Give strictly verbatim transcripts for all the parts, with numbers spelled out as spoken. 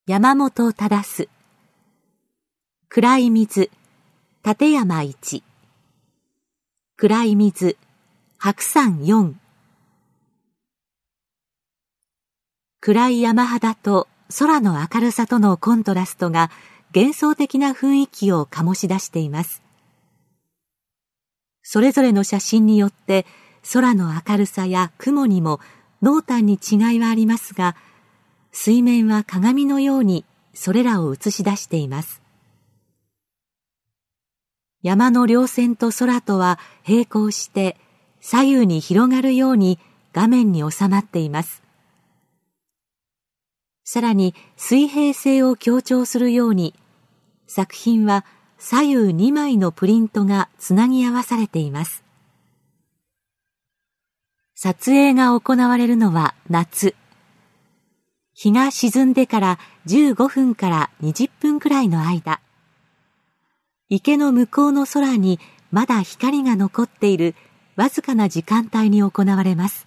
山本忠。暗い水、立山一。暗い水、白山四。暗い山肌と空の明るさとのコントラストが幻想的な雰囲気を醸し出しています。それぞれの写真によって空の明るさや雲にも濃淡に違いはありますが、水面は鏡のようにそれらを映し出しています。山の稜線と空とは並行して左右に広がるように画面に収まっています。さらに水平性を強調するように、作品は左右にまいのプリントがつなぎ合わされています。撮影が行われるのは夏。日が沈んでからじゅうごふんからにじゅっぷんくらいの間、池の向こうの空にまだ光が残っているわずかな時間帯に行われます。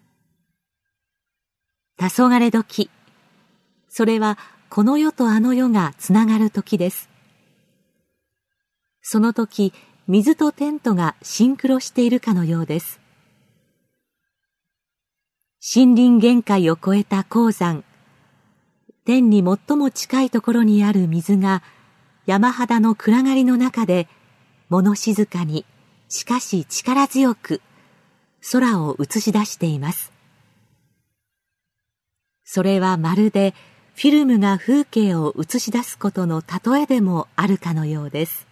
黄昏時、それはこの世とあの世がつながる時です。その時、水とテントがシンクロしているかのようです。森林限界を超えた高山、天に最も近いところにある水が山肌の暗がりの中で物静かにしかし力強く空を映し出しています。それはまるでフィルムが風景を映し出すことの例えでもあるかのようです。